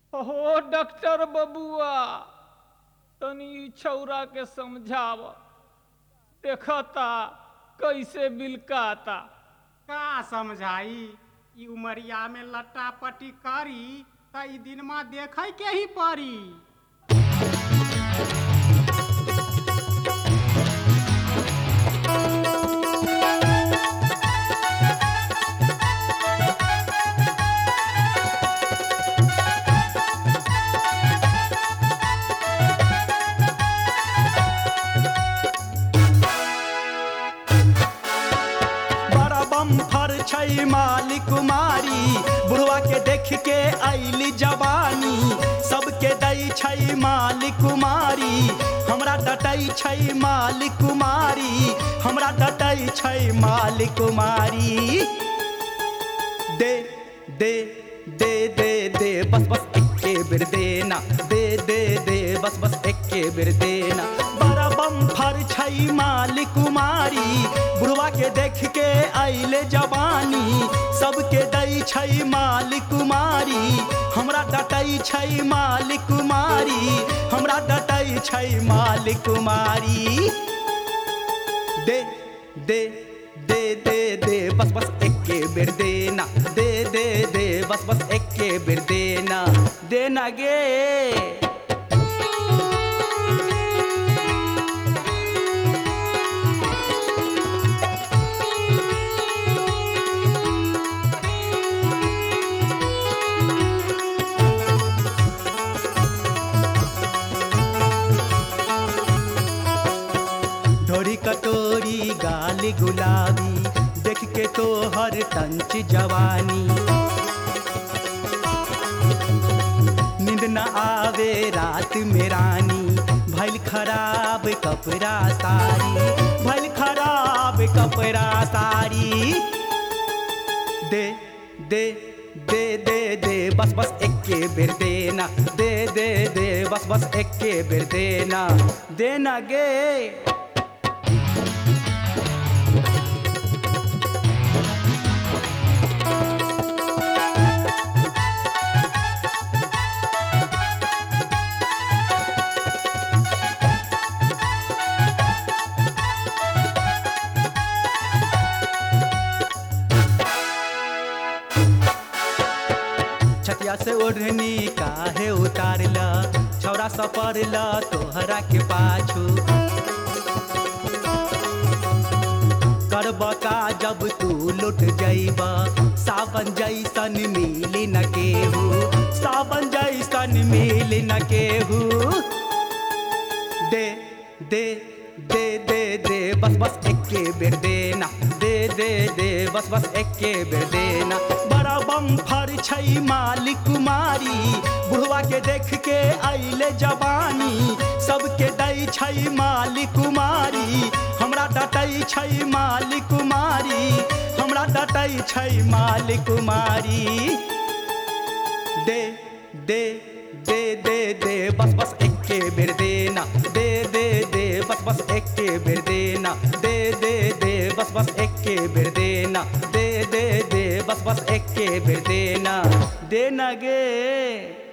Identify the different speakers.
Speaker 1: हो डॉक्टर बबुआ तनी छौरा के समझाव देखता कैसे बिलकाता।
Speaker 2: का समझाई ई उमरिया में लट्टा पट्टी करी त ई दिनमा देखे के ही पड़ी।
Speaker 3: फर छै माली कुमारी बुढ़वा के देख के आइली जवानी सबके दै छै माली कुमारी हमरा डटै छै माली कुमारी हमरा डटै छै माली कुमारी। दे दे दे दे दे बस बस एके बेर देना दे दे दे बस बस एके बेर देना। बड़ा बम्फर छै माली कुमारी बुढ़वा के देख के आइले जवानी सबके दै छै माली कुमारी हमरा डटै छै माली कुमारी हमरा डटै छै माली कुमारी। दे दे दे दे दे बस बस एके बेर देना दे दे दे बस बस एके बेर देना देना गे। ढोरी कटोरी गाली गुलाबी देख के तो हर टंच जवानी नींद न आवे रात में रानी भइल खराब कपड़ा सारी भइल खराब कपड़ा सारी। दे दे दे दे दे बस बस एके बेर देना दे दे दे बस बस एके बेर देना देना गे। छतिया से ओढ़नी काहे उतारला छौरा सपरला तोहरा के पाछू करबा का जब तू लुट जइबा सावन जैसन मिली न केहू सावन जैसन मिली न केहू। दे दे दे दे दे बस बस एके बेर देना दे दे दे बस बस एके बेर देना। बड़ा बम्फर छै माली कुमारी बुढ़वा के देख के आइले जवानी सबके दै छै माली कुमारी हमरा डटै छै माली कुमारी हमरा डटै छै माली कुमारी। दे दे दे दे दे बस बस एके बेर देना दे दे दे बस बस एके बेर देना दे दे दे बस बस एके बेर देना दे दे दे बस बस एके बेर देना देना गे।